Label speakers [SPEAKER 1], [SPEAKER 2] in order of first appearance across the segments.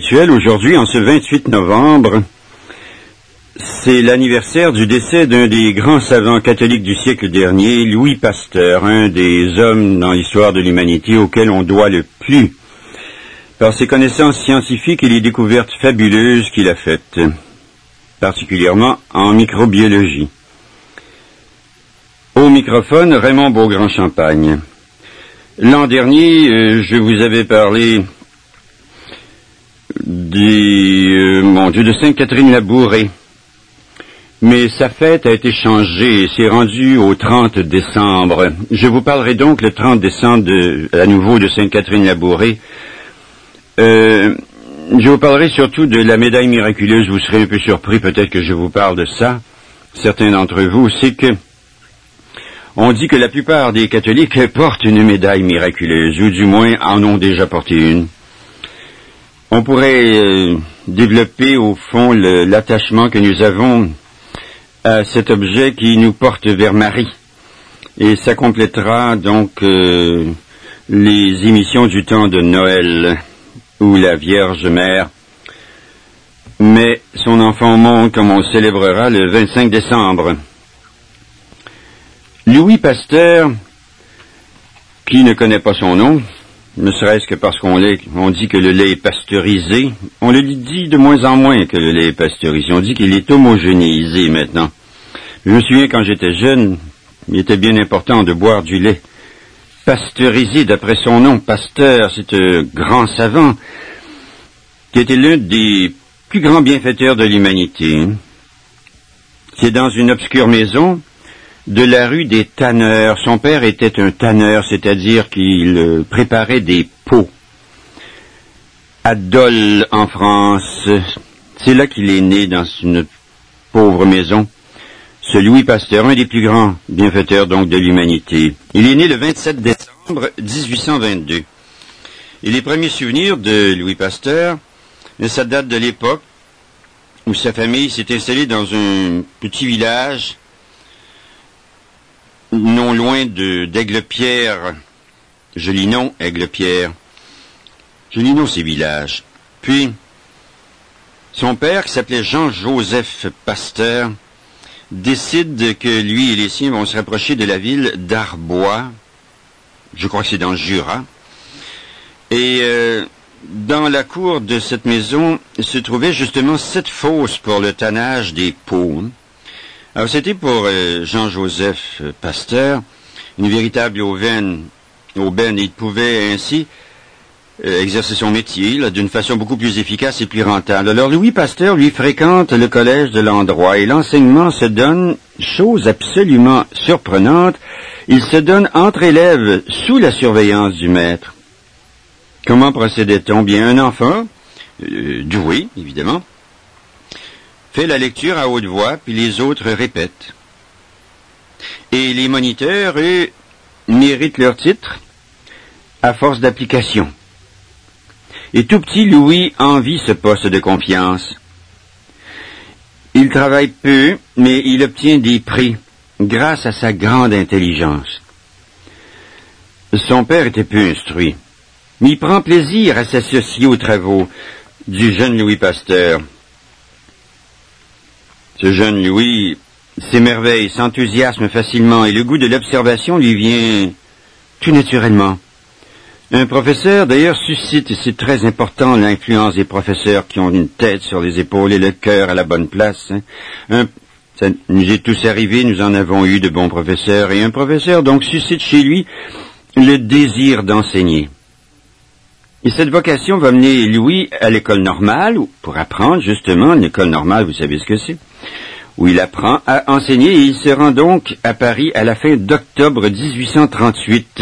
[SPEAKER 1] spirituelle. Aujourd'hui, en ce 28 novembre, c'est l'anniversaire du décès d'un des grands savants catholiques du siècle dernier, Louis Pasteur, un des hommes dans l'histoire de l'humanité auquel on doit le plus par ses connaissances scientifiques et les découvertes fabuleuses qu'il a faites, particulièrement en microbiologie. Au microphone, Raymond Beaugrand-Champagne. L'an dernier, je vous avais parlé de Sainte-Catherine-Labourée. Mais sa fête a été changée et s'est rendue au 30 décembre. Je vous parlerai donc le 30 décembre à nouveau de Sainte-Catherine-Labourée. Je vous parlerai surtout de la médaille miraculeuse. Vous serez un peu surpris peut-être que je vous parle de ça. Certains d'entre vous, c'est que on dit que la plupart des catholiques portent une médaille miraculeuse, ou du moins en ont déjà porté une. On pourrait développer au fond l'attachement que nous avons à cet objet qui nous porte vers Marie. Et ça complétera donc les émissions du temps de Noël, où la Vierge Mère met son enfant au monde, comme on célébrera le 25 décembre. Louis Pasteur, qui ne connaît pas son nom, ne serait-ce que parce qu'on dit que le lait est pasteurisé, on le dit de moins en moins que le lait est pasteurisé, on dit qu'il est homogénéisé maintenant. Je me souviens quand j'étais jeune, il était bien important de boire du lait pasteurisé d'après son nom. Pasteur, c'est un grand savant qui était l'un des plus grands bienfaiteurs de l'humanité. C'est dans une obscure maison de la rue des Tanneurs. Son père était un tanneur, c'est-à-dire qu'il préparait des pots à Dole, en France. C'est là qu'il est né, dans une pauvre maison. Ce Louis Pasteur, un des plus grands bienfaiteurs donc de l'humanité. Il est né le 27 décembre 1822. Et les premiers souvenirs de Louis Pasteur, ça date de l'époque où sa famille s'est installée dans un petit village non loin d'Aiglepierre. Joli nom, Aiglepierre. Joli nom, ces villages. Puis, son père, qui s'appelait Jean-Joseph Pasteur, décide que lui et les siens vont se rapprocher de la ville d'Arbois. Je crois que c'est dans le Jura. Et dans la cour de cette maison se trouvait justement cette fosse pour le tannage des pots. Alors c'était pour Jean-Joseph Pasteur une véritable aubaine. Il pouvait ainsi exercer son métier d'une façon beaucoup plus efficace et plus rentable. Alors Louis Pasteur, lui, fréquente le collège de l'endroit et l'enseignement se donne, chose absolument surprenante, il se donne entre élèves sous la surveillance du maître. Comment procédait-on? Bien, un enfant, doué, évidemment, fait la lecture à haute voix, puis les autres répètent. Et les moniteurs, eux, méritent leur titre à force d'application. Et tout petit Louis envie ce poste de confiance. Il travaille peu, mais il obtient des prix grâce à sa grande intelligence. Son père était peu instruit, mais il prend plaisir à s'associer aux travaux du jeune Louis Pasteur. Ce jeune Louis s'émerveille, s'enthousiasme facilement, et le goût de l'observation lui vient tout naturellement. Un professeur, d'ailleurs, suscite, et c'est très important, l'influence des professeurs qui ont une tête sur les épaules et le cœur à la bonne place. Ça nous est tous arrivé, nous en avons eu de bons professeurs, et un professeur, donc, suscite chez lui le désir d'enseigner. Et cette vocation va mener Louis à l'école normale, pour apprendre, justement, l'école normale, vous savez ce que c'est, où il apprend à enseigner, et il se rend donc à Paris à la fin d'octobre 1838.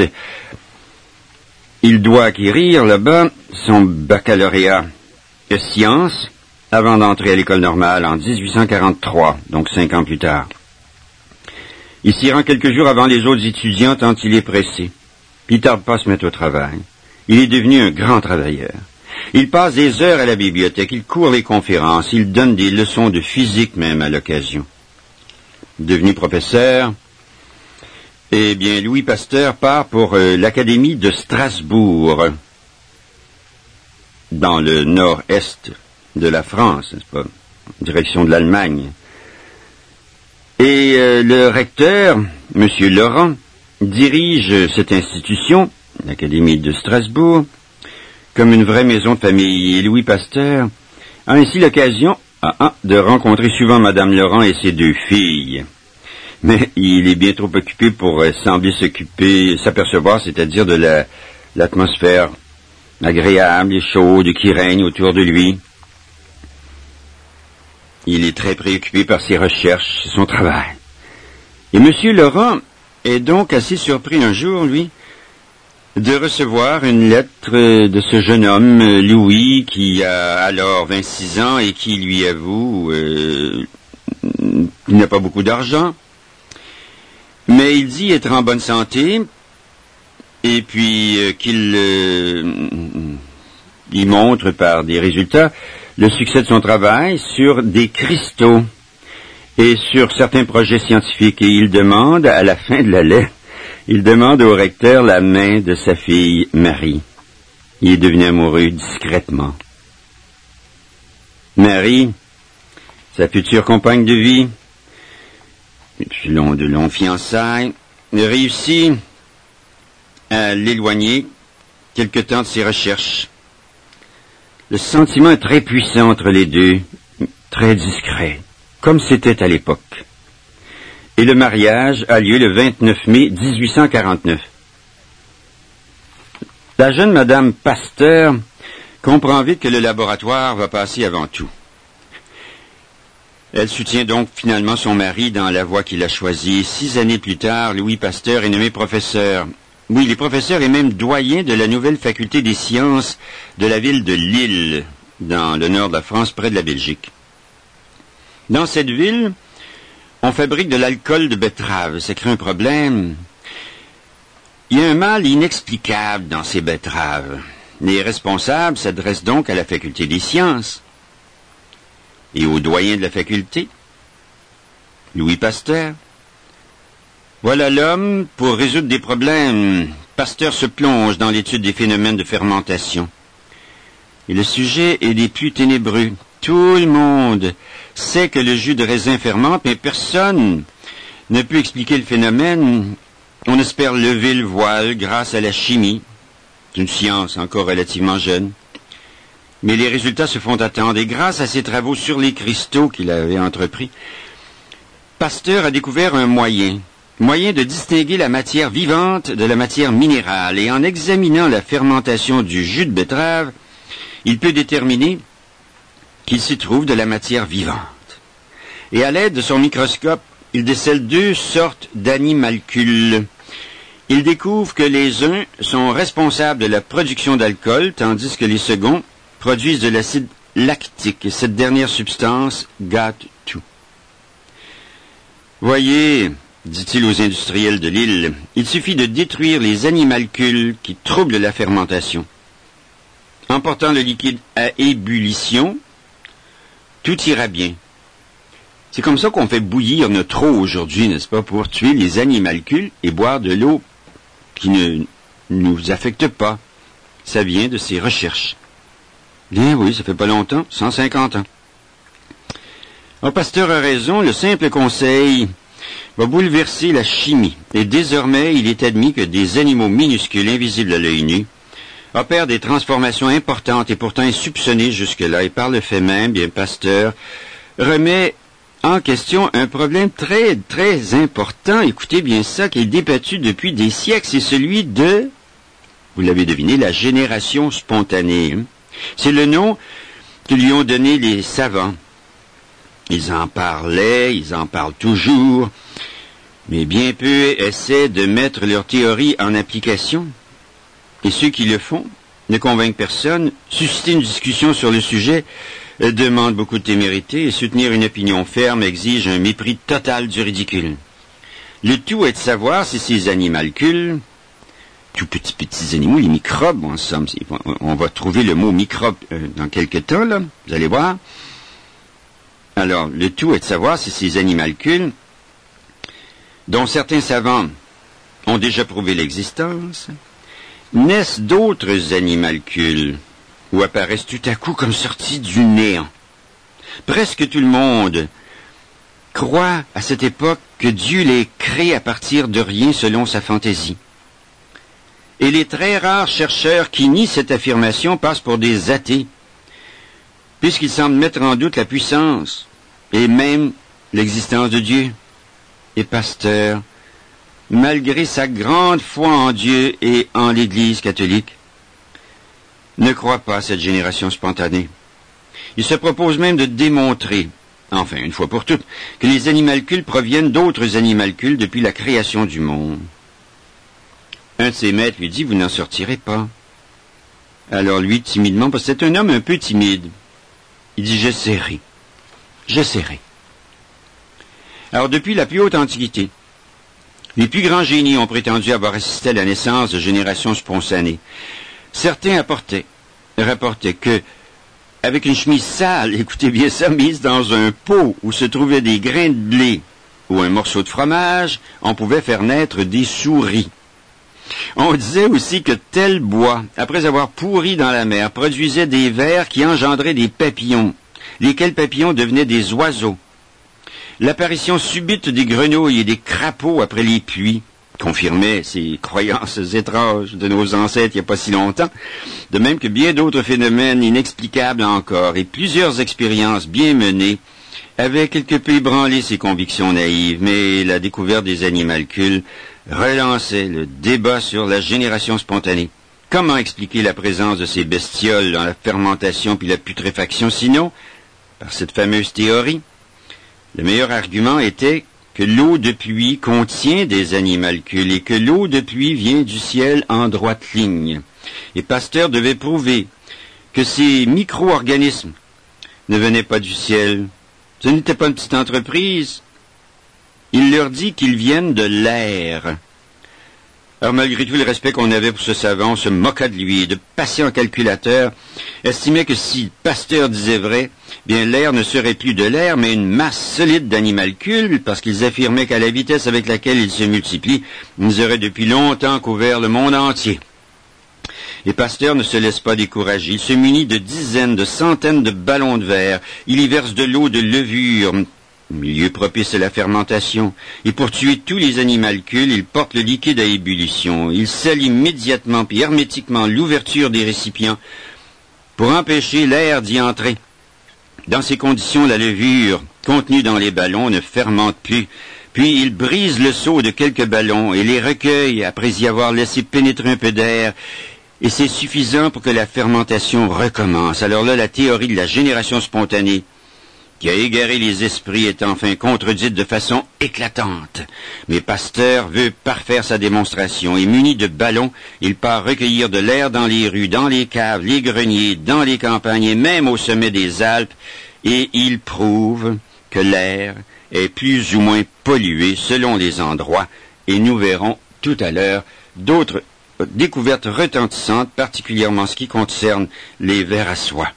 [SPEAKER 1] Il doit acquérir là-bas son baccalauréat de sciences avant d'entrer à l'école normale en 1843, donc 5 ans plus tard. Il s'y rend quelques jours avant les autres étudiants tant il est pressé. Puis il tarde pas à se mettre au travail. Il est devenu un grand travailleur. Il passe des heures à la bibliothèque, il court les conférences, il donne des leçons de physique même à l'occasion. Devenu professeur, eh bien, Louis Pasteur part pour l'Académie de Strasbourg. dans le nord-est de la France, n'est-ce pas, en direction de l'Allemagne. Et le recteur, M. Laurent, dirige cette institution, l'Académie de Strasbourg, comme une vraie maison de famille. Et Louis Pasteur a ainsi l'occasion de rencontrer souvent Mme Laurent et ses 2 filles. Mais il est bien trop occupé pour sembler s'apercevoir, c'est-à-dire de l'atmosphère agréable et chaude qui règne autour de lui. Il est très préoccupé par ses recherches, son travail. Et M. Laurent est donc assez surpris un jour, lui, de recevoir une lettre de ce jeune homme, Louis, qui a alors 26 ans et qui lui avoue qu'il n'a pas beaucoup d'argent, mais il dit être en bonne santé, et puis il montre par des résultats le succès de son travail sur des cristaux et sur certains projets scientifiques. Et il demande, à la fin de la lettre, il demande au recteur la main de sa fille Marie. Il est devenu amoureux discrètement. Marie, sa future compagne de vie, depuis de longues fiançailles, réussit à l'éloigner quelque temps de ses recherches. Le sentiment est très puissant entre les deux, très discret, comme c'était à l'époque. Et le mariage a lieu le 29 mai 1849. La jeune Madame Pasteur comprend vite que le laboratoire va passer avant tout. Elle soutient donc finalement son mari dans la voie qu'il a choisie. 6 années plus tard, Louis Pasteur est nommé professeur. Oui, il est professeur et même doyen de la nouvelle faculté des sciences de la ville de Lille, dans le nord de la France, près de la Belgique. Dans cette ville, on fabrique de l'alcool de betterave. Ça crée un problème. Il y a un mal inexplicable dans ces betteraves. Les responsables s'adressent donc à la faculté des sciences et au doyen de la faculté, Louis Pasteur. Voilà l'homme pour résoudre des problèmes. Pasteur se plonge dans l'étude des phénomènes de fermentation. Et le sujet est des plus ténébreux. Tout le monde sait que le jus de raisin fermente, mais personne ne peut expliquer le phénomène. On espère lever le voile grâce à la chimie. C'est une science encore relativement jeune. Mais les résultats se font attendre. Et grâce à ses travaux sur les cristaux qu'il avait entrepris, Pasteur a découvert un moyen de distinguer la matière vivante de la matière minérale. Et en examinant la fermentation du jus de betterave, il peut déterminer qu'il s'y trouve de la matière vivante. Et à l'aide de son microscope, il décèle 2 sortes d'animalcules. Il découvre que les uns sont responsables de la production d'alcool, tandis que les seconds produisent de l'acide lactique. Et cette dernière substance gâte tout. Voyez, dit-il aux industriels de Lille, il suffit de détruire les animalcules qui troublent la fermentation. En portant le liquide à ébullition, tout ira bien. C'est comme ça qu'on fait bouillir notre eau aujourd'hui, n'est-ce pas, pour tuer les animalcules et boire de l'eau qui ne nous affecte pas. Ça vient de ces recherches. Bien oui, ça fait pas longtemps, 150 ans. Alors, Pasteur a raison, le simple conseil va bouleverser la chimie. Et désormais, il est admis que des animaux minuscules, invisibles à l'œil nu, opèrent des transformations importantes et pourtant insoupçonnées jusque-là. Et par le fait même, bien, Pasteur remet en question un problème très, très important. Écoutez bien ça, qui est débattu depuis des siècles. C'est celui de, vous l'avez deviné, la génération spontanée. C'est le nom que lui ont donné les savants. Ils en parlaient, ils en parlent toujours, mais bien peu essaient de mettre leur théorie en application. Et ceux qui le font ne convainquent personne. Susciter une discussion sur le sujet demande beaucoup de témérité et soutenir une opinion ferme exige un mépris total du ridicule. Le tout est de savoir si ces animalcules, tout petits animaux, les microbes, en somme, on va trouver le mot microbe dans quelque temps, là, vous allez voir. Alors, le tout est de savoir si ces animalcules, dont certains savants ont déjà prouvé l'existence, naissent d'autres animalcules ou apparaissent tout à coup comme sortis du néant. Presque tout le monde croit à cette époque que Dieu les crée à partir de rien selon sa fantaisie. Et les très rares chercheurs qui nient cette affirmation passent pour des athées, puisqu'ils semblent mettre en doute la puissance et même l'existence de Dieu. Et Pasteur, malgré sa grande foi en Dieu et en l'Église catholique, ne croit pas à cette génération spontanée. Il se propose même de démontrer, enfin une fois pour toutes, que les animalcules proviennent d'autres animalcules depuis la création du monde. Un de ses maîtres lui dit, vous n'en sortirez pas. Alors lui, timidement, parce que c'est un homme un peu timide, il dit, j'essaierai. Alors depuis la plus haute antiquité, les plus grands génies ont prétendu avoir assisté à la naissance de générations spontanées. Certains rapportaient que, avec une chemise sale, écoutez bien ça, mise dans un pot où se trouvaient des grains de blé ou un morceau de fromage, on pouvait faire naître des souris. On disait aussi que tel bois, après avoir pourri dans la mer, produisait des vers qui engendraient des papillons, lesquels papillons devenaient des oiseaux. L'apparition subite des grenouilles et des crapauds après les pluies confirmait ces croyances étranges de nos ancêtres il n'y a pas si longtemps, de même que bien d'autres phénomènes inexplicables encore, et plusieurs expériences bien menées avaient quelque peu ébranlé ces convictions naïves, mais la découverte des animalcules relançait le débat sur la génération spontanée. Comment expliquer la présence de ces bestioles dans la fermentation puis la putréfaction, sinon par cette fameuse théorie? Le meilleur argument était que l'eau de pluie contient des animalcules et que l'eau de pluie vient du ciel en droite ligne. Et Pasteur devait prouver que ces micro-organismes ne venaient pas du ciel. Ce n'était pas une petite entreprise. Il leur dit qu'ils viennent de l'air. Alors malgré tout le respect qu'on avait pour ce savant, on se moqua de lui et de patient calculateur estimait que si Pasteur disait vrai, bien l'air ne serait plus de l'air, mais une masse solide d'animalcules, parce qu'ils affirmaient qu'à la vitesse avec laquelle ils se multiplient, ils auraient depuis longtemps couvert le monde entier. Et Pasteur ne se laisse pas décourager. Il se munit de dizaines, de centaines de ballons de verre. Il y verse de l'eau de levure, milieu propice à la fermentation, et pour tuer tous les animalcules, il porte le liquide à ébullition. Il scelle immédiatement puis hermétiquement l'ouverture des récipients pour empêcher l'air d'y entrer. Dans ces conditions, la levure contenue dans les ballons ne fermente plus. Puis il brise le seau de quelques ballons et les recueille après y avoir laissé pénétrer un peu d'air. Et c'est suffisant pour que la fermentation recommence. Alors là, la théorie de la génération spontanée, qui a égaré les esprits, est enfin contredite de façon éclatante. Mais Pasteur veut parfaire sa démonstration, et muni de ballons, il part recueillir de l'air dans les rues, dans les caves, les greniers, dans les campagnes, et même au sommet des Alpes, et il prouve que l'air est plus ou moins pollué selon les endroits, et nous verrons tout à l'heure d'autres découvertes retentissantes, particulièrement en ce qui concerne les vers à soie.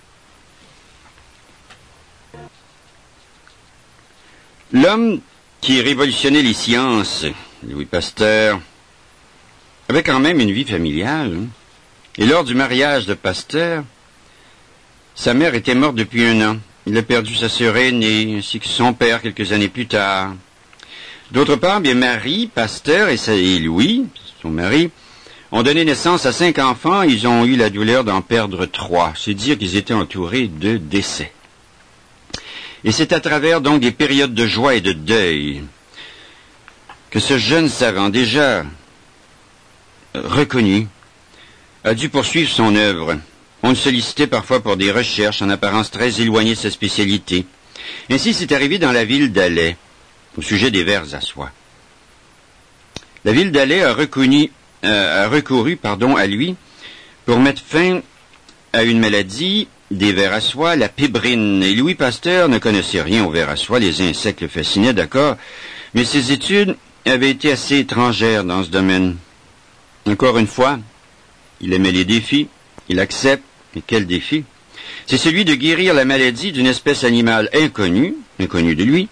[SPEAKER 1] L'homme qui révolutionnait les sciences, Louis Pasteur, avait quand même une vie familiale. Et lors du mariage de Pasteur, sa mère était morte depuis 1 an. Il a perdu sa sœur aînée, ainsi que son père quelques années plus tard. D'autre part, bien Marie, Pasteur et Louis, son mari, ont donné naissance à 5 enfants. Ils ont eu la douleur d'en perdre 3. C'est dire qu'ils étaient entourés de décès. Et c'est à travers donc des périodes de joie et de deuil que ce jeune savant, déjà reconnu, a dû poursuivre son œuvre. On le sollicitait parfois pour des recherches en apparence très éloignées de sa spécialité. Ainsi, c'est arrivé dans la ville d'Alais, au sujet des vers à soie. La ville d'Alais a recouru à lui pour mettre fin à une maladie des vers à soie, la pébrine. Et Louis Pasteur ne connaissait rien aux vers à soie, les insectes le fascinaient, d'accord, mais ses études avaient été assez étrangères dans ce domaine. Encore une fois, il aimait les défis, il accepte, et quel défi? C'est celui de guérir la maladie d'une espèce animale inconnue de lui,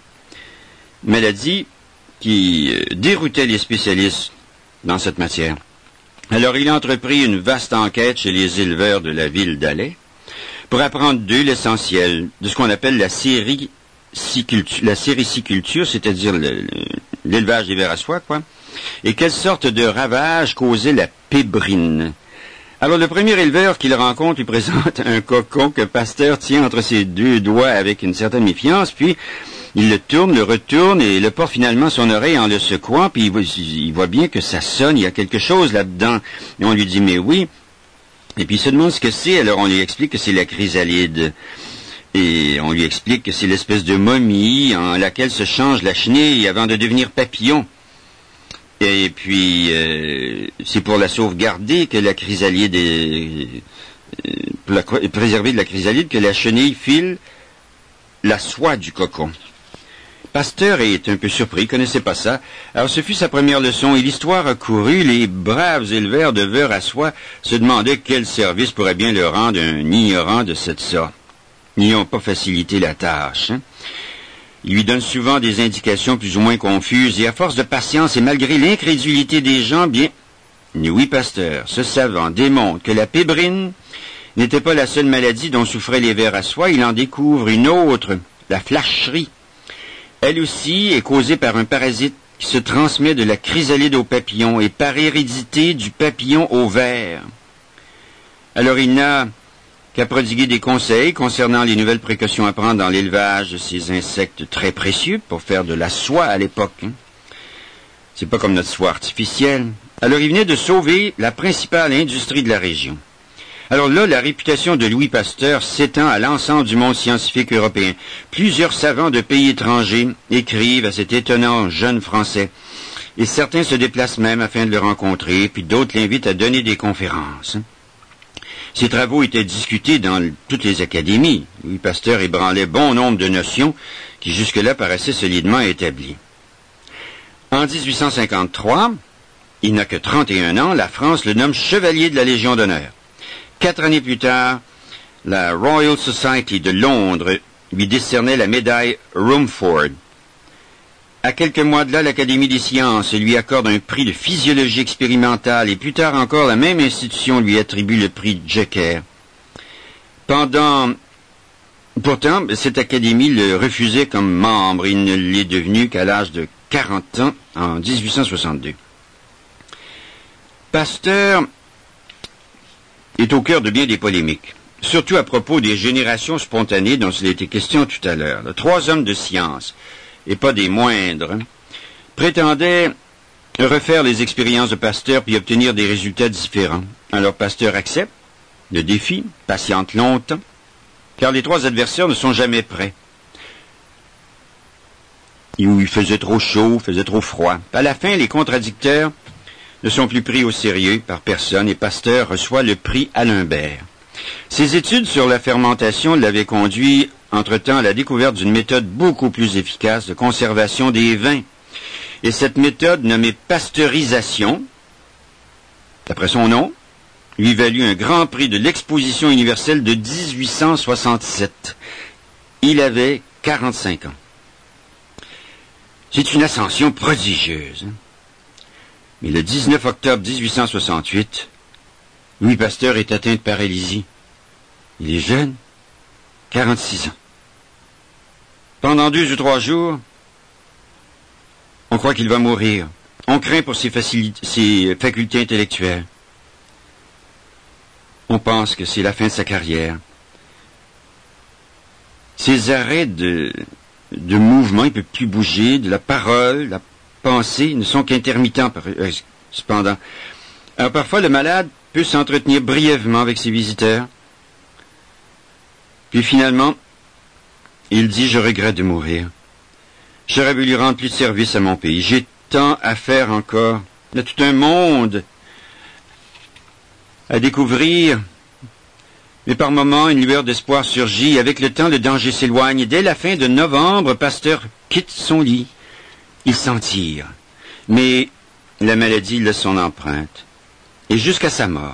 [SPEAKER 1] maladie qui déroutait les spécialistes dans cette matière. Alors il a entrepris une vaste enquête chez les éleveurs de la ville d'Alais pour apprendre d'eux l'essentiel de ce qu'on appelle la sériciculture, c'est-à-dire l'élevage des vers à soie, quoi, et quelle sorte de ravage causait la pébrine. Alors le premier éleveur qu'il rencontre lui présente un cocon que Pasteur tient entre ses deux doigts avec une certaine méfiance, puis il le tourne, le retourne et le porte finalement à son oreille en le secouant, puis il voit bien que ça sonne, il y a quelque chose là-dedans. Et on lui dit, mais oui. Et puis il se demande ce que c'est, alors on lui explique que c'est la chrysalide. Et on lui explique que c'est l'espèce de momie en laquelle se change la chenille avant de devenir papillon. Et puis, c'est pour la sauvegarder que la chrysalide pour la préserver de la chrysalide que la chenille file la soie du cocon. Pasteur est un peu surpris, il connaissait pas ça. Alors ce fut sa première leçon et l'histoire a couru. Les braves éleveurs de vers à soie se demandaient quel service pourrait bien leur rendre un ignorant de cette sorte. N'y ont pas facilité la tâche. Il lui donne souvent des indications plus ou moins confuses, et à force de patience et malgré l'incrédulité des gens, bien, Louis Pasteur, ce savant, démontre que la pébrine n'était pas la seule maladie dont souffraient les vers à soie. Il en découvre une autre, la flacherie. Elle aussi est causée par un parasite qui se transmet de la chrysalide au papillon et par hérédité du papillon au ver. Alors il n'a qu'à prodiguer des conseils concernant les nouvelles précautions à prendre dans l'élevage de ces insectes très précieux pour faire de la soie à l'époque. C'est pas comme notre soie artificielle. Alors il venait de sauver la principale industrie de la région. Alors là, la réputation de Louis Pasteur s'étend à l'ensemble du monde scientifique européen. Plusieurs savants de pays étrangers écrivent à cet étonnant jeune Français. Et certains se déplacent même afin de le rencontrer, puis d'autres l'invitent à donner des conférences. Ses travaux étaient discutés dans toutes les académies. Louis Pasteur ébranlait bon nombre de notions qui jusque-là paraissaient solidement établies. En 1853, il n'a que 31 ans, la France le nomme chevalier de la Légion d'honneur. 4 années plus tard, la Royal Society de Londres lui décernait la médaille Rumford. À quelques mois de là, l'Académie des sciences lui accorde un prix de physiologie expérimentale et plus tard encore, la même institution lui attribue le prix Jecker. Pourtant, cette académie le refusait comme membre. Il ne l'est devenu qu'à l'âge de 40 ans en 1862. Pasteur est au cœur de bien des polémiques, surtout à propos des générations spontanées dont il a été question tout à l'heure. 3 hommes de science, et pas des moindres, prétendaient refaire les expériences de Pasteur puis obtenir des résultats différents. Alors Pasteur accepte le défi, patiente longtemps, car les 3 adversaires ne sont jamais prêts. Il faisait trop chaud, faisait trop froid. À la fin, les contradicteurs ne sont plus pris au sérieux par personne et Pasteur reçoit le prix Alumbert. Ses études sur la fermentation l'avaient conduit entre-temps à la découverte d'une méthode beaucoup plus efficace de conservation des vins. Et cette méthode, nommée pasteurisation, d'après son nom, lui valut un grand prix de l'exposition universelle de 1867. Il avait 45 ans. C'est une ascension prodigieuse. Mais le 19 octobre 1868, Louis Pasteur est atteint de paralysie. Il est jeune, 46 ans. Pendant 2 ou 3 jours, on croit qu'il va mourir. On craint pour ses facultés intellectuelles. On pense que c'est la fin de sa carrière. Ses arrêts de mouvement, il ne peut plus bouger, de la parole, la pensée ne sont qu'intermittents cependant. Alors parfois, le malade peut s'entretenir brièvement avec ses visiteurs. Puis finalement, il dit « Je regrette de mourir. J'aurais voulu rendre plus de service à mon pays. J'ai tant à faire encore. Il y a tout un monde à découvrir. » Mais par moments, une lueur d'espoir surgit. Avec le temps, le danger s'éloigne. Dès la fin de novembre, Pasteur quitte son lit. Il s'en tire. Mais la maladie laisse son empreinte. Et jusqu'à sa mort,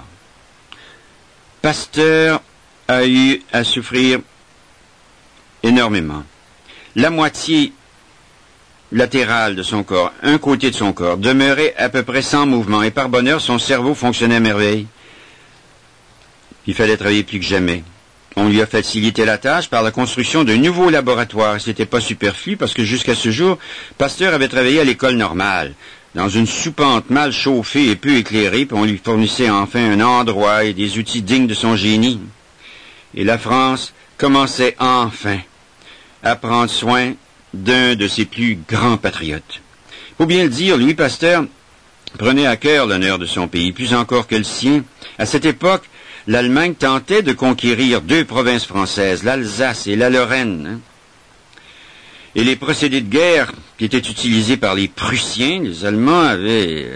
[SPEAKER 1] Pasteur a eu à souffrir énormément. La moitié latéral de son corps, un côté de son corps, demeurait à peu près sans mouvement, et par bonheur, son cerveau fonctionnait à merveille. Il fallait travailler plus que jamais. On lui a facilité la tâche par la construction d'un nouveau laboratoire. C'était pas superflu parce que jusqu'à ce jour, Pasteur avait travaillé à l'école normale, dans une soupente mal chauffée et peu éclairée, puis on lui fournissait enfin un endroit et des outils dignes de son génie. Et la France commençait enfin à prendre soin d'un de ses plus grands patriotes. Faut bien le dire, Louis Pasteur prenait à cœur l'honneur de son pays, plus encore que le sien. À cette époque, l'Allemagne tentait de conquérir 2 provinces françaises, l'Alsace et la Lorraine. Et les procédés de guerre qui étaient utilisés par les Prussiens, les Allemands avaient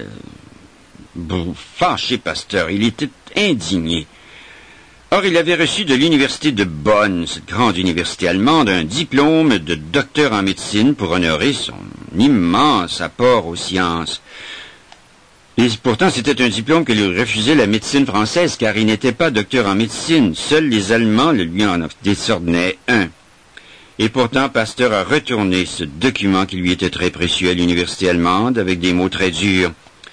[SPEAKER 1] fâché Pasteur. Il était indigné. Or, il avait reçu de l'université de Bonn, cette grande université allemande, un diplôme de docteur en médecine pour honorer son immense apport aux sciences. Et pourtant, c'était un diplôme que lui refusait la médecine française, car il n'était pas docteur en médecine. Seuls les Allemands le lui en décernaient un. Et pourtant, Pasteur a retourné ce document qui lui était très précieux à l'université allemande, avec des mots très durs.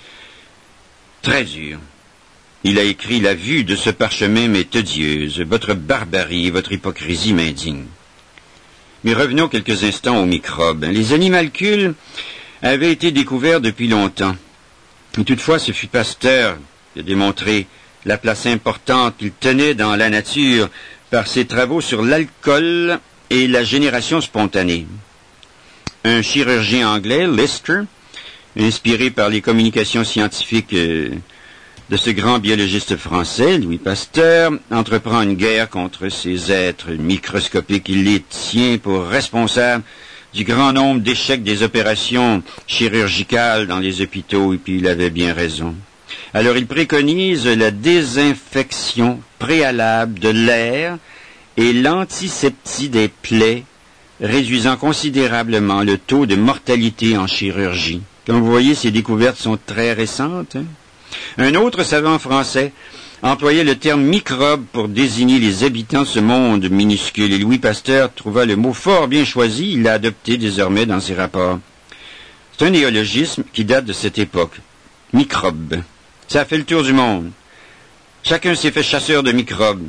[SPEAKER 1] Très durs. Il a écrit: « La vue de ce parchemin m'est odieuse. Votre barbarie et votre hypocrisie m'indignent. » Mais revenons quelques instants aux microbes. Les animalcules avaient été découverts depuis longtemps. Et toutefois, ce fut Pasteur qui a démontré la place importante qu'il tenait dans la nature par ses travaux sur l'alcool et la génération spontanée. Un chirurgien anglais, Lister, inspiré par les communications scientifiques de ce grand biologiste français, Louis Pasteur, entreprend une guerre contre ces êtres microscopiques. Il les tient pour responsables du grand nombre d'échecs des opérations chirurgicales dans les hôpitaux, et puis il avait bien raison. Alors il préconise la désinfection préalable de l'air et l'antiseptie des plaies, réduisant considérablement le taux de mortalité en chirurgie. Comme vous voyez, ces découvertes sont très récentes. Un autre savant français employait le terme microbe pour désigner les habitants de ce monde minuscule, et Louis Pasteur trouva le mot fort bien choisi. Il l'a adopté désormais dans ses rapports. C'est un néologisme qui date de cette époque. Microbe. Ça a fait le tour du monde. Chacun s'est fait chasseur de microbes.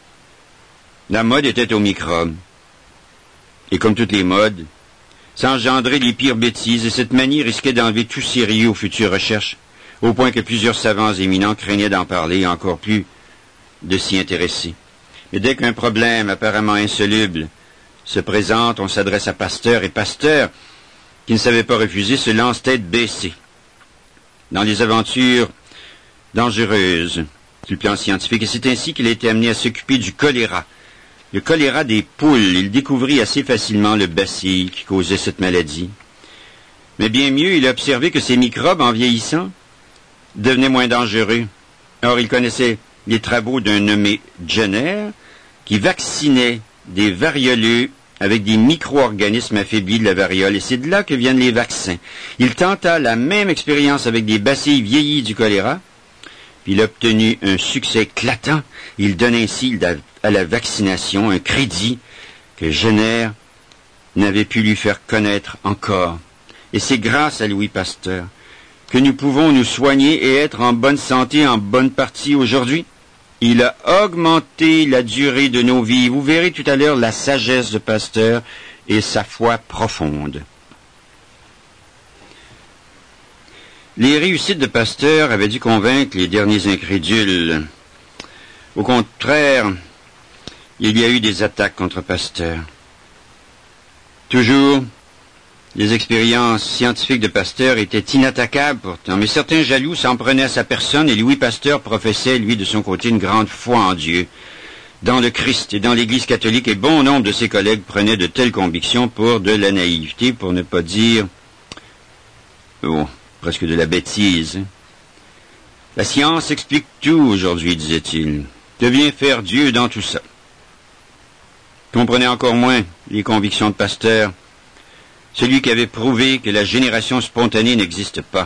[SPEAKER 1] La mode était aux microbes. Et comme toutes les modes, ça engendrait les pires bêtises, et cette manie risquait d'enlever tout sérieux aux futures recherches, au point que plusieurs savants éminents craignaient d'en parler et encore plus de s'y intéresser. Mais dès qu'un problème apparemment insoluble se présente, on s'adresse à Pasteur, et Pasteur, qui ne savait pas refuser, se lance tête baissée dans les aventures dangereuses du plan scientifique, et c'est ainsi qu'il a été amené à s'occuper du choléra. Le choléra des poules. Il découvrit assez facilement le bacille qui causait cette maladie. Mais bien mieux, il a observé que ces microbes, en vieillissant, devenaient moins dangereux. Or, il connaissait les travaux d'un nommé Jenner, qui vaccinait des varioleux avec des micro-organismes affaiblis de la variole, et c'est de là que viennent les vaccins. Il tenta la même expérience avec des bacilles vieillies du choléra, puis il a obtenu un succès éclatant. Il donne ainsi à la vaccination un crédit que Jenner n'avait pu lui faire connaître encore. Et c'est grâce à Louis Pasteur que nous pouvons nous soigner et être en bonne santé en bonne partie aujourd'hui. Il a augmenté la durée de nos vies. Vous verrez tout à l'heure la sagesse de Pasteur et sa foi profonde. Les réussites de Pasteur avaient dû convaincre les derniers incrédules. Au contraire, il y a eu des attaques contre Pasteur. Toujours, les expériences scientifiques de Pasteur étaient inattaquables pourtant, mais certains jaloux s'en prenaient à sa personne, et Louis Pasteur professait, lui, de son côté, une grande foi en Dieu, dans le Christ et dans l'Église catholique, et bon nombre de ses collègues prenaient de telles convictions pour de la naïveté, pour ne pas dire, presque de la bêtise. La science explique tout aujourd'hui, disait-il. Que vient faire Dieu dans tout ça? Comprenez encore moins les convictions de Pasteur, celui qui avait prouvé que la génération spontanée n'existe pas.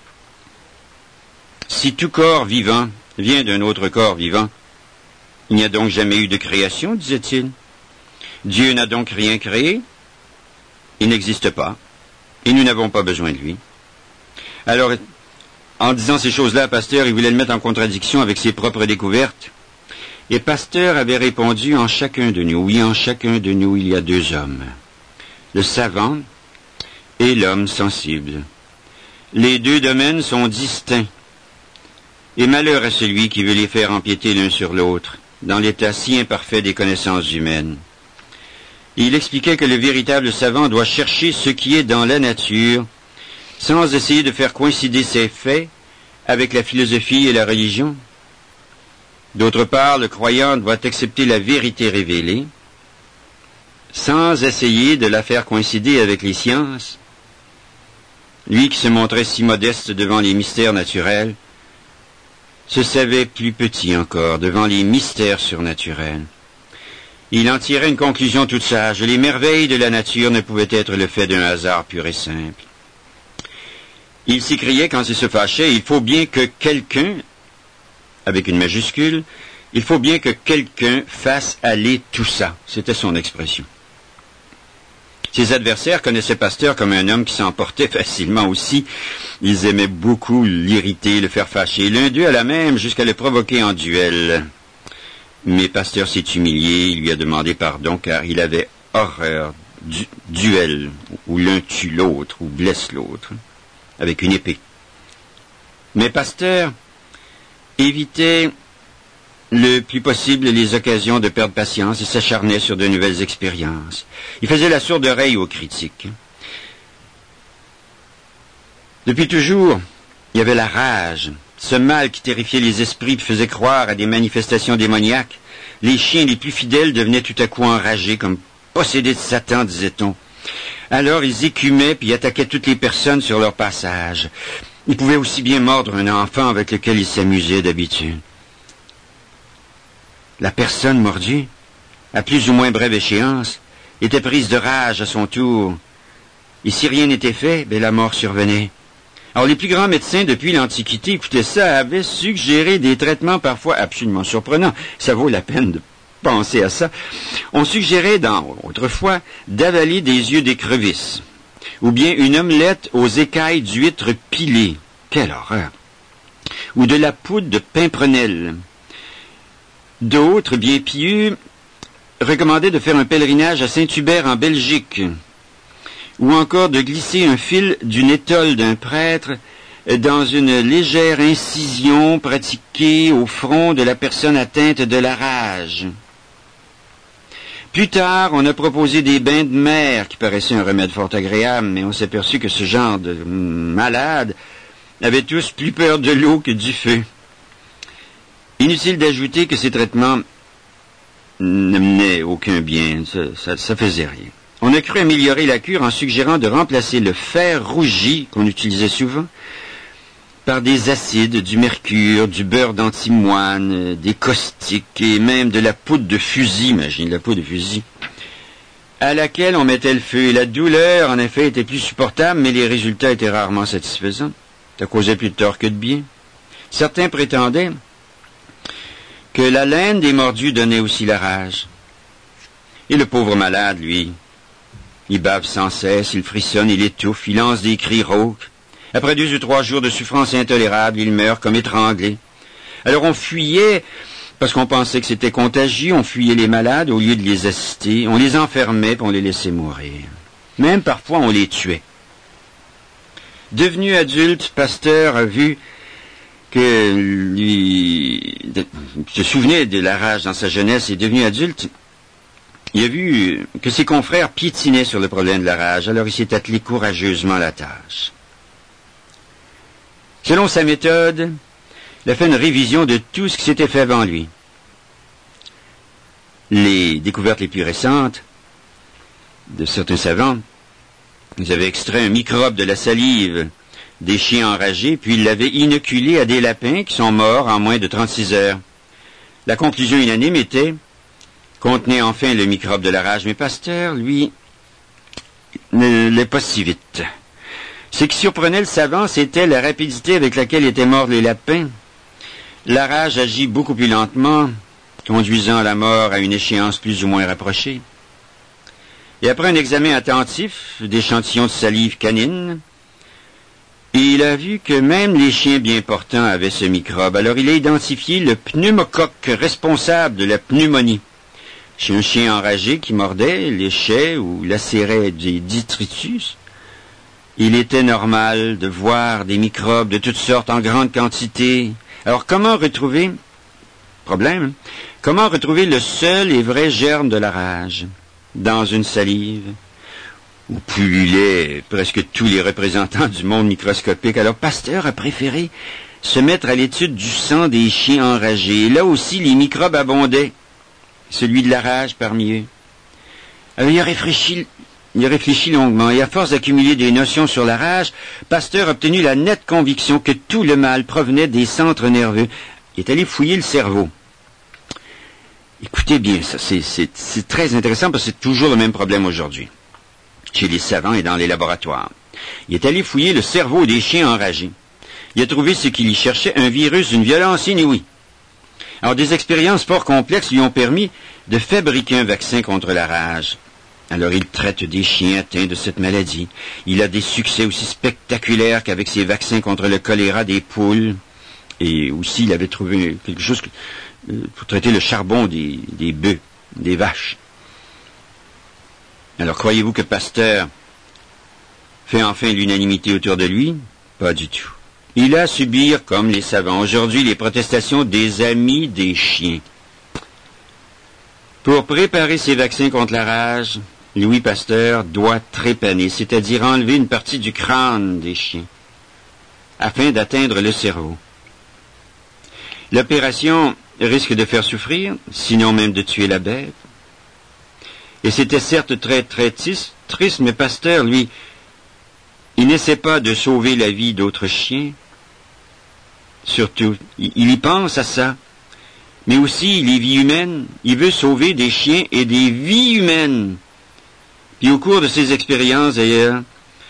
[SPEAKER 1] Si tout corps vivant vient d'un autre corps vivant, il n'y a donc jamais eu de création, disait-il. Dieu n'a donc rien créé, il n'existe pas. et nous n'avons pas besoin de lui. Alors, en disant ces choses-là, Pasteur, il voulait le mettre en contradiction avec ses propres découvertes. Et Pasteur avait répondu, en chacun de nous, oui, en chacun de nous, il y a deux hommes, le savant et l'homme sensible. Les deux domaines sont distincts, et malheur à celui qui veut les faire empiéter l'un sur l'autre, dans l'état si imparfait des connaissances humaines. Et il expliquait que le véritable savant doit chercher ce qui est dans la nature, sans essayer de faire coïncider ses faits avec la philosophie et la religion. D'autre part, le croyant doit accepter la vérité révélée, sans essayer de la faire coïncider avec les sciences. Lui qui se montrait si modeste devant les mystères naturels, se savait plus petit encore devant les mystères surnaturels. Il en tirait une conclusion toute sage. Les merveilles de la nature ne pouvaient être le fait d'un hasard pur et simple. Il s'écriait quand il se fâchait, il faut bien que quelqu'un, avec une majuscule, il faut bien que quelqu'un fasse aller tout ça. C'était son expression. Ses adversaires connaissaient Pasteur comme un homme qui s'emportait facilement aussi. Ils aimaient beaucoup l'irriter, le faire fâcher. L'un d'eux alla même jusqu'à le provoquer en duel. Mais Pasteur s'est humilié, il lui a demandé pardon car il avait horreur du duel où l'un tue l'autre ou blesse l'autre avec une épée. Mais Pasteur évitait le plus possible les occasions de perdre patience et s'acharnait sur de nouvelles expériences. Il faisait la sourde oreille aux critiques. Depuis toujours, il y avait la rage, ce mal qui terrifiait les esprits et faisait croire à des manifestations démoniaques. Les chiens les plus fidèles devenaient tout à coup enragés, comme possédés de Satan, disait-on. Alors ils écumaient puis attaquaient toutes les personnes sur leur passage. Ils pouvaient aussi bien mordre un enfant avec lequel ils s'amusaient d'habitude. La personne mordue, à plus ou moins brève échéance, était prise de rage à son tour. Et si rien n'était fait, la mort survenait. Alors les plus grands médecins depuis l'Antiquité, écoutez ça, avaient suggéré des traitements parfois absolument surprenants. Ça vaut la peine de penser à ça. On suggérait autrefois d'avaler des yeux d'écrevisse, ou bien une omelette aux écailles d'huîtres pilées. Quelle horreur! Ou de la poudre de pimprenelle. D'autres, bien pieux, recommandaient de faire un pèlerinage à Saint-Hubert en Belgique, ou encore de glisser un fil d'une étole d'un prêtre dans une légère incision pratiquée au front de la personne atteinte de la rage. Plus tard, on a proposé des bains de mer qui paraissaient un remède fort agréable, mais on s'est aperçu que ce genre de malades avaient tous plus peur de l'eau que du feu. Inutile d'ajouter que ces traitements ne menaient aucun bien, ça faisait rien. On a cru améliorer la cure en suggérant de remplacer le fer rougi, qu'on utilisait souvent, par des acides, du mercure, du beurre d'antimoine, des caustiques et même de la poudre de fusil, imagine la poudre de fusil, à laquelle on mettait le feu. Et la douleur, en effet, était plus supportable, mais les résultats étaient rarement satisfaisants. Ça causait plus de tort que de bien. Certains prétendaient que la laine des mordus donnait aussi la rage. Et le pauvre malade, lui, il bave sans cesse, il frissonne, il étouffe, il lance des cris rauques. Après 2 ou 3 jours de souffrance intolérable, il meurt comme étranglé. Alors on fuyait, parce qu'on pensait que c'était contagieux, on fuyait les malades au lieu de les assister, on les enfermait puis on les laissait mourir. Même parfois on les tuait. Devenu adulte, Pasteur a vu que lui se souvenait de la rage dans sa jeunesse et devenu adulte, il a vu que ses confrères piétinaient sur le problème de la rage, alors il s'est attelé courageusement à la tâche. Selon sa méthode, il a fait une révision de tout ce qui s'était fait avant lui. Les découvertes les plus récentes de certains savants, ils avaient extrait un microbe de la salive des chiens enragés, puis ils l'avaient inoculé à des lapins qui sont morts en moins de 36 heures. La conclusion unanime contenait enfin le microbe de la rage, mais Pasteur, lui, ne l'est pas si vite. Ce qui surprenait le savant, c'était la rapidité avec laquelle étaient morts les lapins. La rage agit beaucoup plus lentement, conduisant à la mort à une échéance plus ou moins rapprochée. Et après un examen attentif d'échantillons de salive canine, il a vu que même les chiens bien portants avaient ce microbe. Alors il a identifié le pneumocoque responsable de la pneumonie. Chez un chien enragé qui mordait, léchait ou lacérait des détritus, il était normal de voir des microbes de toutes sortes en grande quantité. Alors comment retrouver le seul et vrai germe de la rage dans une salive où pullulaient presque tous les représentants du monde microscopique? Alors Pasteur a préféré se mettre à l'étude du sang des chiens enragés. Et là aussi, les microbes abondaient, celui de la rage parmi eux. Alors il a réfléchi longuement, et à force d'accumuler des notions sur la rage, Pasteur a obtenu la nette conviction que tout le mal provenait des centres nerveux. Il est allé fouiller le cerveau. Écoutez bien, ça, c'est très intéressant parce que c'est toujours le même problème aujourd'hui, chez les savants et dans les laboratoires. Il est allé fouiller le cerveau des chiens enragés. Il a trouvé ce qu'il y cherchait, un virus d'une violence inouïe. Alors, des expériences fort complexes lui ont permis de fabriquer un vaccin contre la rage. Alors, il traite des chiens atteints de cette maladie. Il a des succès aussi spectaculaires qu'avec ses vaccins contre le choléra des poules. Et aussi, il avait trouvé quelque chose pour traiter le charbon des bœufs, des vaches. Alors, croyez-vous que Pasteur fait enfin l'unanimité autour de lui? Pas du tout. Il a à subir, comme les savants, aujourd'hui les protestations des amis des chiens. Pour préparer ses vaccins contre la rage, Louis Pasteur doit trépaner, c'est-à-dire enlever une partie du crâne des chiens, afin d'atteindre le cerveau. L'opération risque de faire souffrir, sinon même de tuer la bête. Et c'était certes très triste, mais Pasteur, lui, il n'essaie pas de sauver la vie d'autres chiens. Surtout, il y pense à ça. Mais aussi les vies humaines. Il veut sauver des chiens et des vies humaines. Puis au cours de ses expériences, d'ailleurs,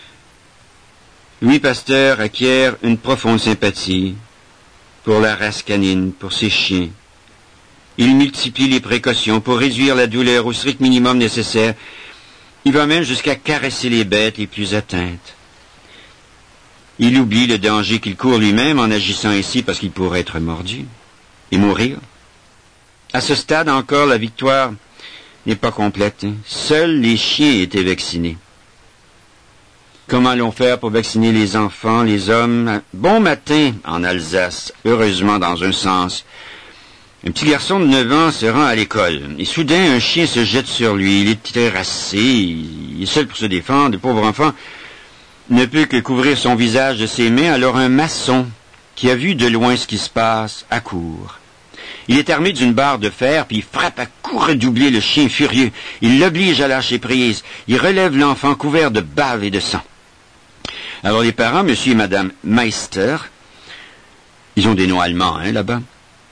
[SPEAKER 1] Louis Pasteur acquiert une profonde sympathie pour la race canine, pour ses chiens. Il multiplie les précautions pour réduire la douleur au strict minimum nécessaire. Il va même jusqu'à caresser les bêtes les plus atteintes. Il oublie le danger qu'il court lui-même en agissant ainsi parce qu'il pourrait être mordu et mourir. À ce stade encore, la victoire n'est pas complète. Seuls les chiens étaient vaccinés. Comment allons faire pour vacciner les enfants, les hommes? Bon matin en Alsace, heureusement dans un sens. Un petit garçon de 9 ans se rend à l'école, et soudain un chien se jette sur lui. Il est terrassé, il est seul pour se défendre. Le pauvre enfant ne peut que couvrir son visage de ses mains, alors un maçon, qui a vu de loin ce qui se passe, accourt. Il est armé d'une barre de fer, puis il frappe à coups redoublés le chien furieux. Il l'oblige à lâcher prise. Il relève l'enfant couvert de bave et de sang. Alors les parents, monsieur et madame Meister, ils ont des noms allemands, là-bas,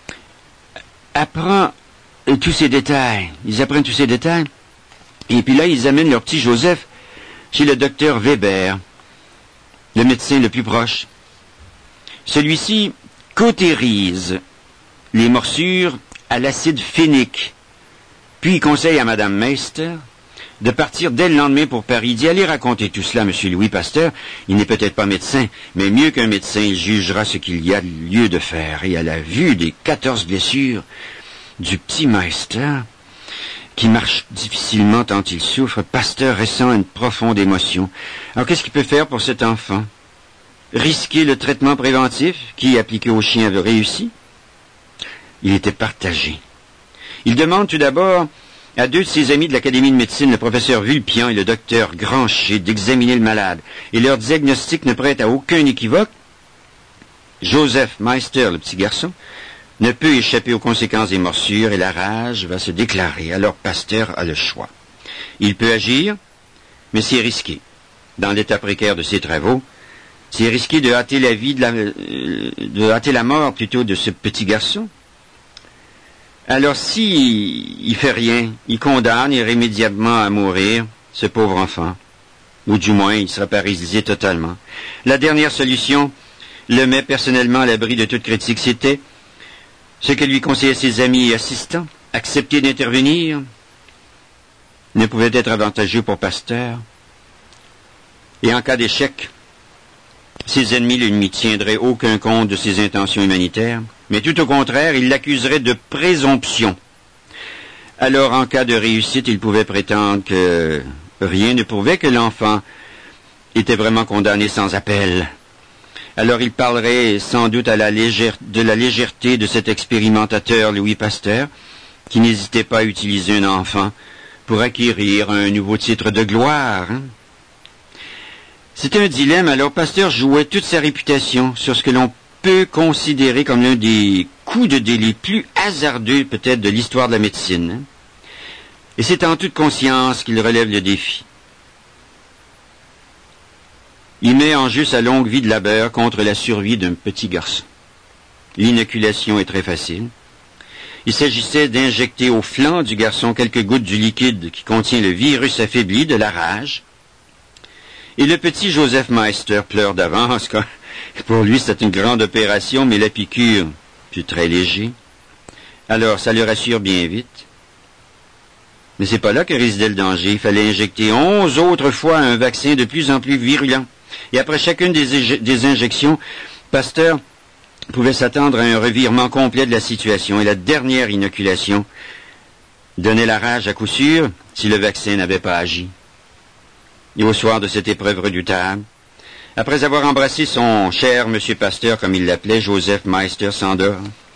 [SPEAKER 1] apprennent tous ces détails. Ils apprennent tous ces détails. Et puis là, ils amènent leur petit Joseph chez le docteur Weber, le médecin le plus proche. Celui-ci cautérise les morsures à l'acide phénique. Puis il conseille à madame Meister de partir dès le lendemain pour Paris. Il dit, allez raconter tout cela à monsieur Louis Pasteur. Il n'est peut-être pas médecin, mais mieux qu'un médecin, il jugera ce qu'il y a lieu de faire. Et à la vue des 14 blessures du petit Meister, qui marche difficilement tant il souffre, Pasteur ressent une profonde émotion. Alors qu'est-ce qu'il peut faire pour cet enfant? Risquer le traitement préventif qui, appliqué au chien, avait réussi? Il était partagé. Il demande tout d'abord à 2 de ses amis de l'Académie de médecine, le professeur Vulpian et le docteur Grancher, d'examiner le malade. Et leur diagnostic ne prête à aucun équivoque. Joseph Meister, le petit garçon, ne peut échapper aux conséquences des morsures et la rage va se déclarer. Alors Pasteur a le choix. Il peut agir, mais c'est risqué. Dans l'état précaire de ses travaux, c'est risqué de hâter la vie, de hâter la mort plutôt de ce petit garçon. Alors il fait rien, il condamne irrémédiablement à mourir ce pauvre enfant. Ou du moins, il sera paralysé totalement. La dernière solution le met personnellement à l'abri de toute critique. C'était ce que lui conseillaient ses amis et assistants. Accepter d'intervenir ne pouvait être avantageux pour Pasteur. Et en cas d'échec, ses ennemis ne lui tiendraient aucun compte de ses intentions humanitaires, mais tout au contraire, ils l'accuseraient de présomption. Alors, en cas de réussite, il pouvait prétendre que rien ne prouvait que l'enfant était vraiment condamné sans appel. Alors il parlerait sans doute de la légèreté de cet expérimentateur Louis Pasteur, qui n'hésitait pas à utiliser un enfant pour acquérir un nouveau titre de gloire. C'était un dilemme, alors Pasteur jouait toute sa réputation sur ce que l'on peut considérer comme l'un des coups de dé les plus hasardeux peut-être de l'histoire de la médecine. Et c'est en toute conscience qu'il relève le défi. Il met en jeu sa longue vie de labeur contre la survie d'un petit garçon. L'inoculation est très facile. Il s'agissait d'injecter au flanc du garçon quelques gouttes du liquide qui contient le virus affaibli de la rage. Et le petit Joseph Meister pleure d'avance, car pour lui c'est une grande opération, mais la piqûre fut très léger. Alors ça le rassure bien vite. Mais c'est pas là que résidait le danger. Il fallait injecter 11 autres fois un vaccin de plus en plus virulent. Et après chacune des injections, Pasteur pouvait s'attendre à un revirement complet de la situation. Et la dernière inoculation donnait la rage à coup sûr si le vaccin n'avait pas agi. Et au soir de cette épreuve redoutable, après avoir embrassé son cher Monsieur Pasteur, comme il l'appelait, Joseph Meister s'endort.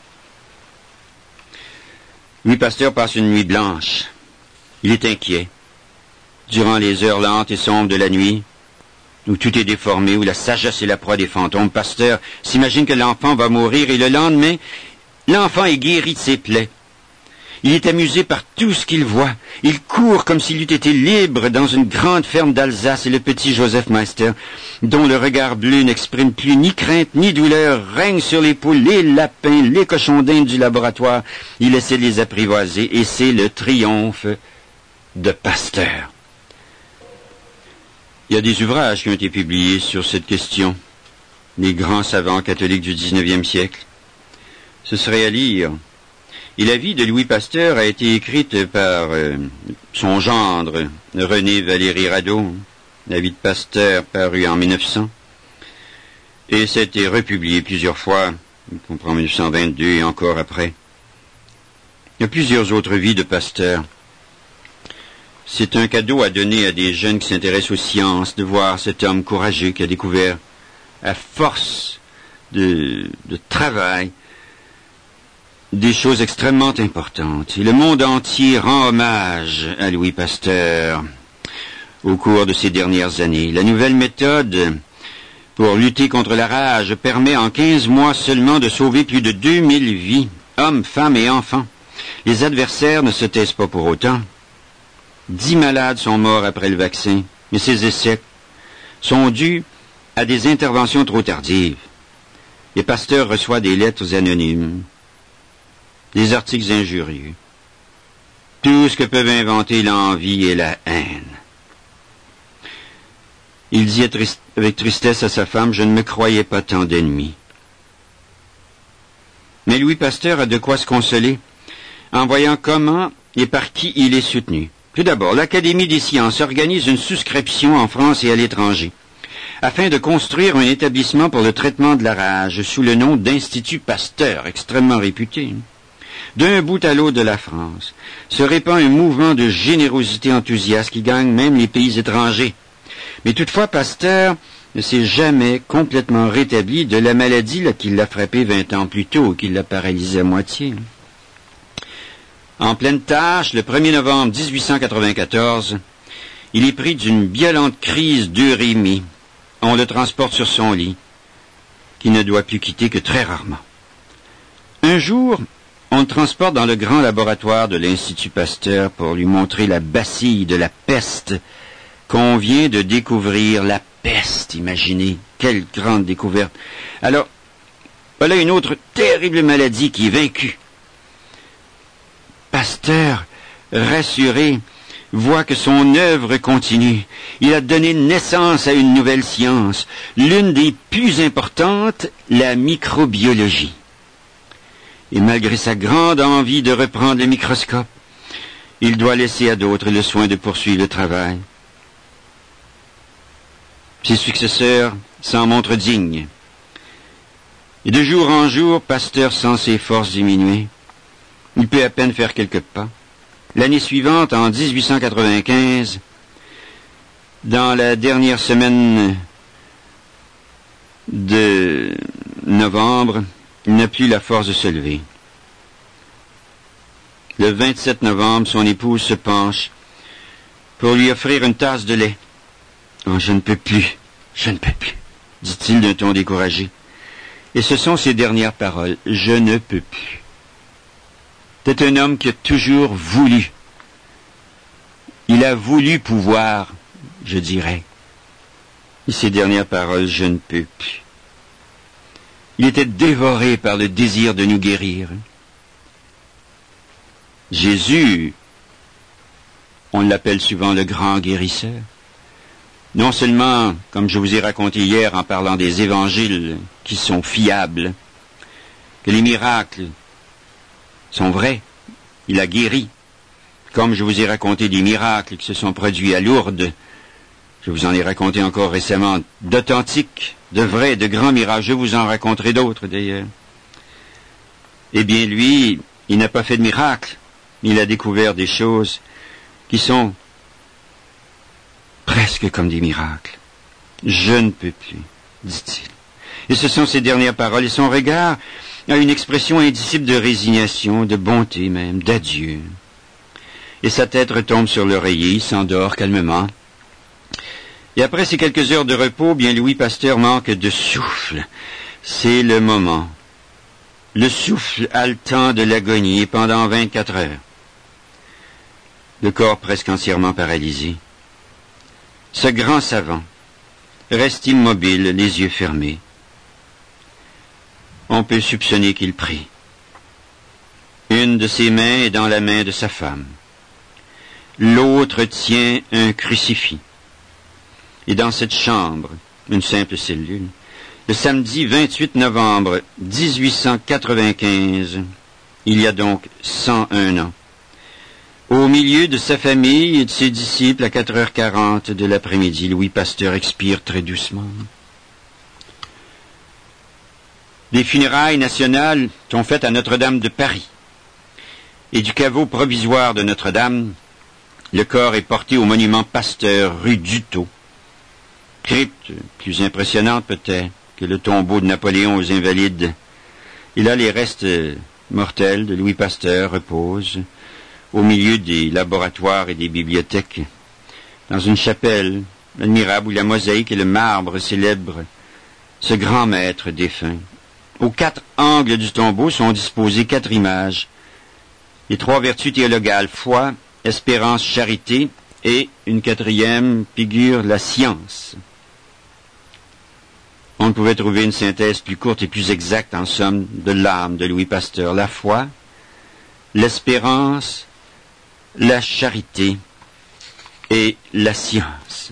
[SPEAKER 1] Louis Pasteur passe une nuit blanche. Il est inquiet. Durant les heures lentes et sombres de la nuit, où tout est déformé, où la sagesse est la proie des fantômes, Pasteur s'imagine que l'enfant va mourir et le lendemain, l'enfant est guéri de ses plaies. Il est amusé par tout ce qu'il voit. Il court comme s'il eût été libre dans une grande ferme d'Alsace et le petit Joseph Meister, dont le regard bleu n'exprime plus ni crainte ni douleur, règne sur les poules, les lapins, les cochons d'Inde du laboratoire. Il essaie de les apprivoiser et c'est le triomphe de Pasteur. Il y a des ouvrages qui ont été publiés sur cette question. Les grands savants catholiques du 19e siècle. Ce serait à lire. Et la vie de Louis Pasteur a été écrite par son gendre, René Valéry Radaud, la vie de Pasteur parue en 1900. Et ça a été republié plusieurs fois, en 1922 et encore après. Il y a plusieurs autres vies de Pasteur. C'est un cadeau à donner à des jeunes qui s'intéressent aux sciences, de voir cet homme courageux qui a découvert, à force de travail, des choses extrêmement importantes. Et le monde entier rend hommage à Louis Pasteur au cours de ces dernières années. La nouvelle méthode pour lutter contre la rage permet en 15 mois seulement de sauver plus de 2000 vies, hommes, femmes et enfants. Les adversaires ne se taisent pas pour autant. 10 malades sont morts après le vaccin, mais ces essais sont dus à des interventions trop tardives. Les Pasteur reçoit des lettres anonymes, des articles injurieux, tout ce que peuvent inventer l'envie et la haine. Il dit avec tristesse à sa femme, « Je ne me croyais pas tant d'ennemis. » Mais Louis Pasteur a de quoi se consoler en voyant comment et par qui il est soutenu. Tout d'abord, l'Académie des sciences organise une souscription en France et à l'étranger, afin de construire un établissement pour le traitement de la rage sous le nom d'Institut Pasteur, extrêmement réputé. D'un bout à l'autre de la France se répand un mouvement de générosité enthousiaste qui gagne même les pays étrangers. Mais toutefois, Pasteur ne s'est jamais complètement rétabli de la maladie qui l'a frappé 20 ans plus tôt, qui l'a paralysé à moitié. En pleine tâche, le 1er novembre 1894, il est pris d'une violente crise d'eurémie. On le transporte sur son lit, qu'il ne doit plus quitter que très rarement. Un jour, on le transporte dans le grand laboratoire de l'Institut Pasteur pour lui montrer la bacille de la peste qu'on vient de découvrir. La peste, imaginez, quelle grande découverte. Alors, voilà une autre terrible maladie qui est vaincue. Pasteur, rassuré, voit que son œuvre continue. Il a donné naissance à une nouvelle science, l'une des plus importantes, la microbiologie. Et malgré sa grande envie de reprendre le microscope, il doit laisser à d'autres le soin de poursuivre le travail. Ses successeurs s'en montrent dignes. Et de jour en jour, Pasteur sent ses forces diminuer. Il peut à peine faire quelques pas. L'année suivante, en 1895, dans la dernière semaine de novembre, il n'a plus la force de se lever. Le 27 novembre, son épouse se penche pour lui offrir une tasse de lait. « Oh, je ne peux plus, dit-il d'un ton découragé. Et ce sont ses dernières paroles. « Je ne peux plus. » C'est un homme qui a toujours voulu. Il a voulu pouvoir, je dirais. Et ses dernières paroles, « Je ne peux plus. » Il était dévoré par le désir de nous guérir. Jésus, on l'appelle souvent le grand guérisseur. Non seulement, comme je vous ai raconté hier en parlant des évangiles qui sont fiables, que les miracles sont vrais, il a guéri. Comme je vous ai raconté des miracles qui se sont produits à Lourdes, je vous en ai raconté encore récemment d'authentiques, de vrais, de grands miracles. Je vous en raconterai d'autres d'ailleurs. Eh bien lui, il n'a pas fait de miracle. Il a découvert des choses qui sont presque comme des miracles. Je ne peux plus, dit-il. Et ce sont ses dernières paroles. Et son regard a une expression indicible de résignation, de bonté même, d'adieu. Et sa tête retombe sur l'oreiller, il s'endort calmement. Et après ces quelques heures de repos, bien Louis Pasteur manque de souffle. C'est le moment. Le souffle haletant de l'agonie pendant 24 heures. Le corps presque entièrement paralysé. Ce grand savant reste immobile, les yeux fermés. On peut soupçonner qu'il prie. Une de ses mains est dans la main de sa femme. L'autre tient un crucifix. Et dans cette chambre, une simple cellule, le samedi 28 novembre 1895, il y a donc 101 ans, au milieu de sa famille et de ses disciples, à 4h40 de l'après-midi, Louis Pasteur expire très doucement. Des funérailles nationales sont faites à Notre-Dame de Paris. Et du caveau provisoire de Notre-Dame, le corps est porté au monument Pasteur, rue Dutot. Crypte plus impressionnante peut-être que le tombeau de Napoléon aux Invalides. Et là, les restes mortels de Louis Pasteur reposent au milieu des laboratoires et des bibliothèques, dans une chapelle admirable où la mosaïque et le marbre célèbrent ce grand maître défunt. Aux 4 angles du tombeau sont disposées 4 images. Les 3 vertus théologales, foi, espérance, charité, et une 4e figure, la science. On ne pouvait trouver une synthèse plus courte et plus exacte, en somme, de l'âme de Louis Pasteur. La foi, l'espérance, la charité et la science.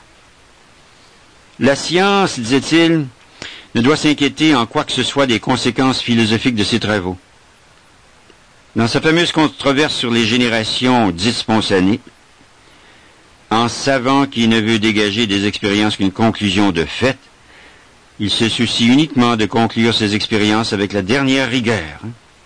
[SPEAKER 1] La science, disait-il, ne doit s'inquiéter en quoi que ce soit des conséquences philosophiques de ses travaux. Dans sa fameuse controverse sur les générations dites spontanées, en savant qu'il ne veut dégager des expériences qu'une conclusion de fait, il se soucie uniquement de conclure ses expériences avec la dernière rigueur.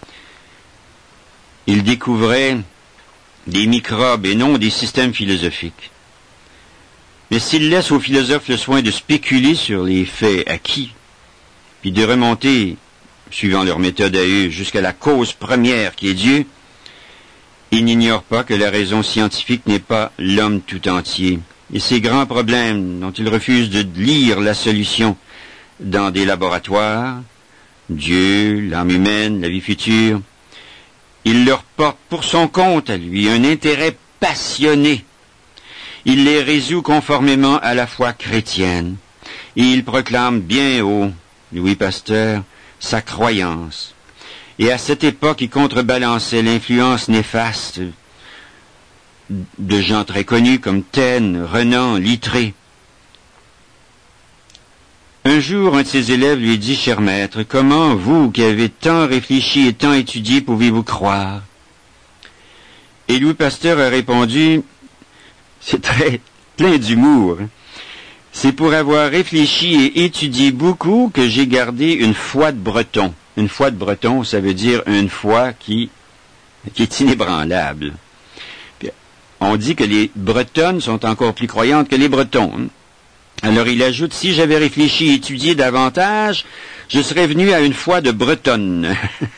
[SPEAKER 1] Il découvrait des microbes et non des systèmes philosophiques. Mais s'il laisse aux philosophes le soin de spéculer sur les faits acquis, puis de remonter, suivant leur méthode à eux, jusqu'à la cause première qui est Dieu, il n'ignore pas que la raison scientifique n'est pas l'homme tout entier. Et ces grands problèmes dont il refuse de lire la solution dans des laboratoires, Dieu, l'âme humaine, la vie future, il leur porte pour son compte à lui un intérêt passionné. Il les résout conformément à la foi chrétienne. Et il proclame bien haut, Louis Pasteur, sa croyance. Et à cette époque, il contrebalançait l'influence néfaste de gens très connus comme Taine, Renan, Littré. Un jour, un de ses élèves lui dit, « Cher maître, comment vous, qui avez tant réfléchi et tant étudié, pouvez-vous croire ?» Et Louis Pasteur a répondu, c'est très plein d'humour. C'est pour avoir réfléchi et étudié beaucoup que j'ai gardé une foi de breton. Une foi de breton, ça veut dire une foi qui est inébranlable. Puis, on dit que les bretonnes sont encore plus croyantes que les bretons. Alors il ajoute, si j'avais réfléchi et étudié davantage, je serais venu à une foi de bretonne.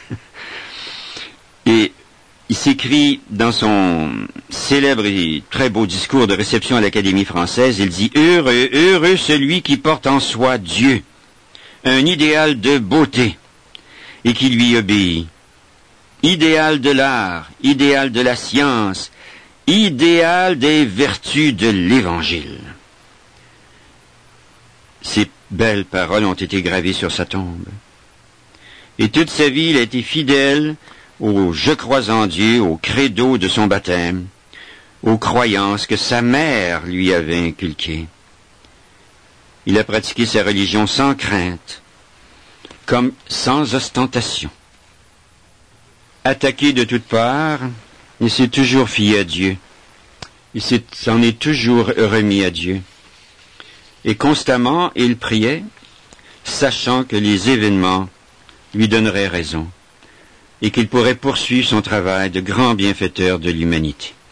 [SPEAKER 1] Et il s'écrit dans son célèbre et très beau discours de réception à l'Académie française, il dit « Heureux, heureux celui qui porte en soi Dieu, un idéal de beauté, et qui lui obéit. Idéal de l'art, idéal de la science, idéal des vertus de l'Évangile. » Ces belles paroles ont été gravées sur sa tombe. Et toute sa vie, il a été fidèle au « je crois en Dieu », au credo de son baptême, aux croyances que sa mère lui avait inculquées. Il a pratiqué sa religion sans crainte, comme sans ostentation. Attaqué de toutes parts, il s'est toujours fié à Dieu. Il s'en est toujours remis à Dieu. Et constamment, il priait, sachant que les événements lui donneraient raison et qu'il pourrait poursuivre son travail de grand bienfaiteur de l'humanité.